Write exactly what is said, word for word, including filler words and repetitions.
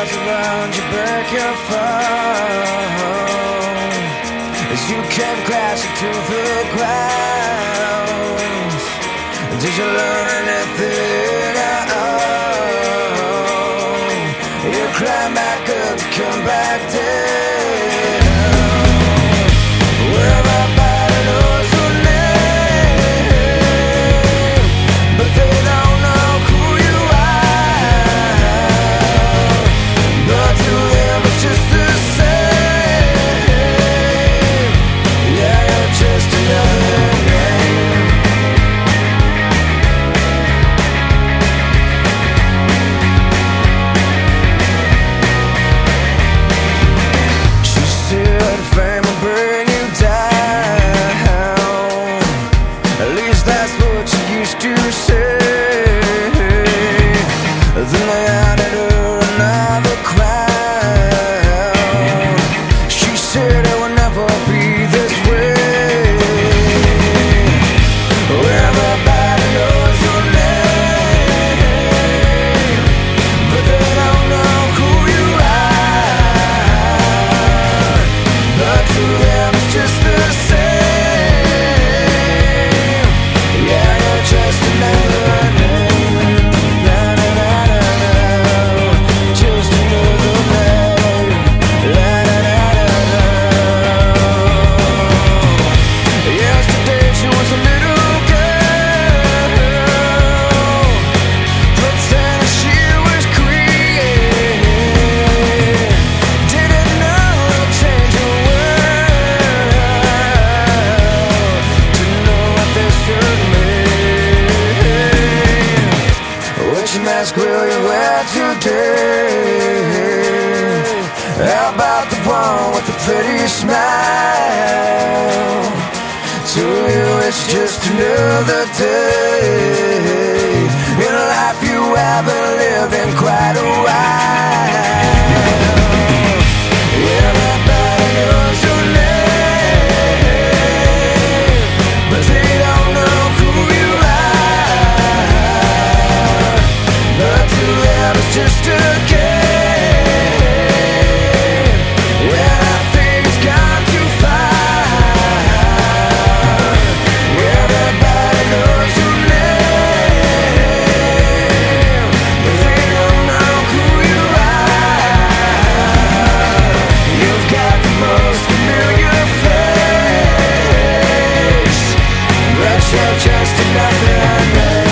walls around you break your fall as you came crashing to the ground. Did you learn anything at all? You climb back up to come back down. Where everybody knows your name, but they don't know who you are. But to them it's just the same. Yeah, you're just another name. She said fame will bring you down. At least that's what you used to say. Then they added her another crown. She said it would never be this way. Everybody knows your name, but they don't know who you are. But to them it's just the same. Yeah, you're just another name. Na, na, na, na, na. Just another name. La, na, na, na, na. Yesterday she was a little girl, pretending she was Queen. Didn't know it'll change the world to know what this should mean. Which mask will you wear today? How about the one with the pretty smile? To you it's just another day in a life you haven't lived in quite a while. Everybody knows your name, but they don't know who you are. But to them it's just a game. When I think it's gone too far. Everybody knows your name, but they don't know who you are. You've got the most familiar face, but you're just another name.